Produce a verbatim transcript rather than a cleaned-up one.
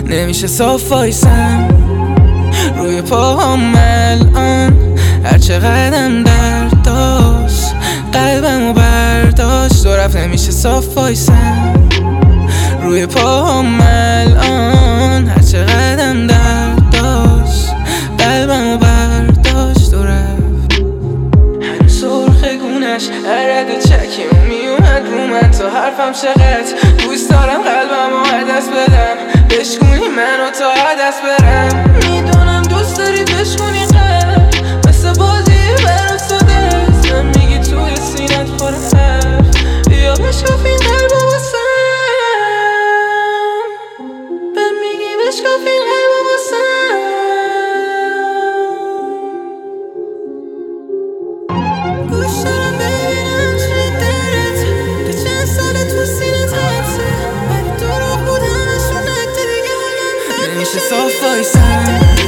نمیشه صاف وایسم روی پاهم الان، هرچه قدم درد داشت قلبمو برداشت و رفت. نمیشه صاف وایسم روی پاهم الان، هرچه قدم درد داشت قلبمو برداشت و رفت. هنوز سرخ گونش عرق چکیمو میومد رو من، تا حرفم چقدر دوست دارم قلبمو عدس بدم، بشکونی منو تا عدس برم. میدونم دوست داری بشکونی قلب، مثل بازی برافتاده است. من میگی توی سینت پر حرف، بیا بشکاف این قلب واسم. من میگی بشکاف این قلب واسم. گوش دارم ببینم چی درت که چند ساله تو سینت حبسه، ولی دروغ بود همشون نکته دیگه حالم بد میشه. صاف وایسم